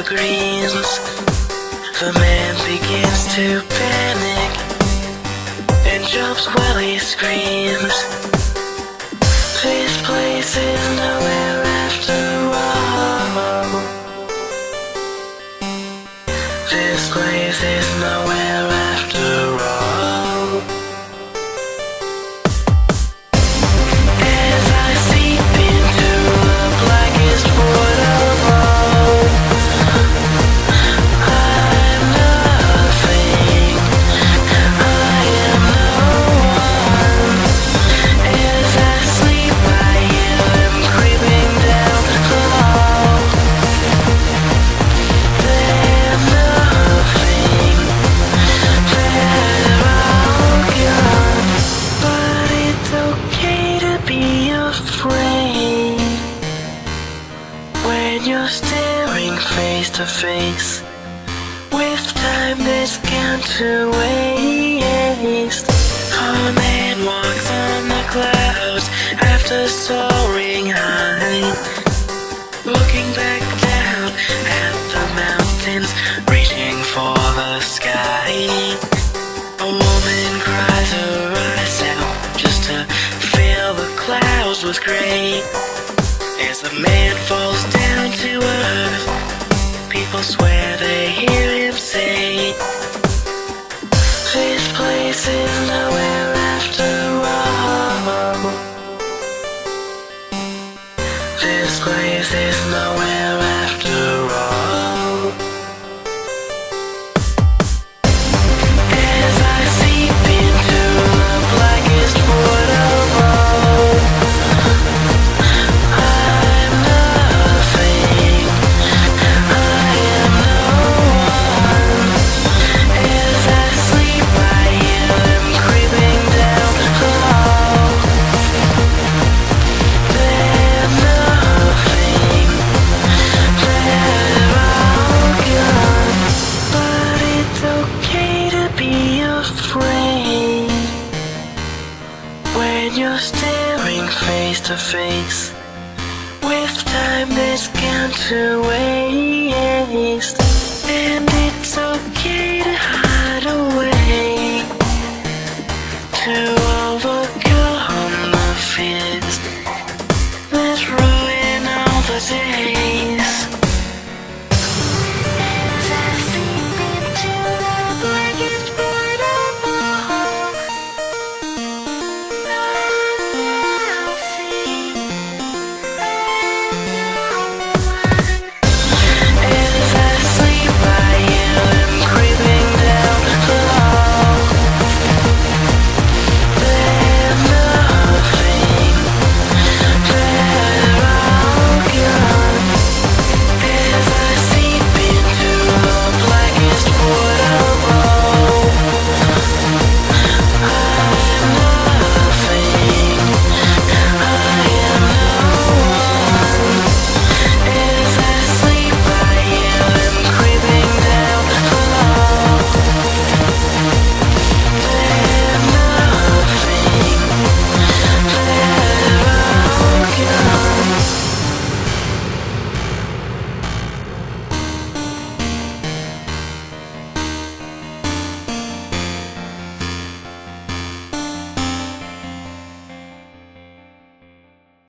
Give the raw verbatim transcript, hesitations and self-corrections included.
screams. The man begins to panic and jumps while he screams. This place is nowhere after all. This place is nowhere after all. As I seep into the blackest void of all, I'm nothing, I am no one. As I sleep I hear them creeping down the hall. They're nothing, they're all gone. But it's okay to be afraid when you're staring face to face with time that's gone to waste. A man walks on the clouds after soaring high, looking back down at the mountains, reaching for the sky. A woman cries her eyes out just to fill the clouds with gray. As the man falls down to earth, people swear they hear him say, this place is nowhere after all. This place is nowhere after all. As I seep into the blackest void of all, I'm nothing, I am no one. As I sleep I hear them creeping down the hall. They're nothing, they're all gone. But it's okay to be afraid when you're staring face to face with time that's gone to waste. And it's okay to hide away, to overcome the fears that ruin all the day.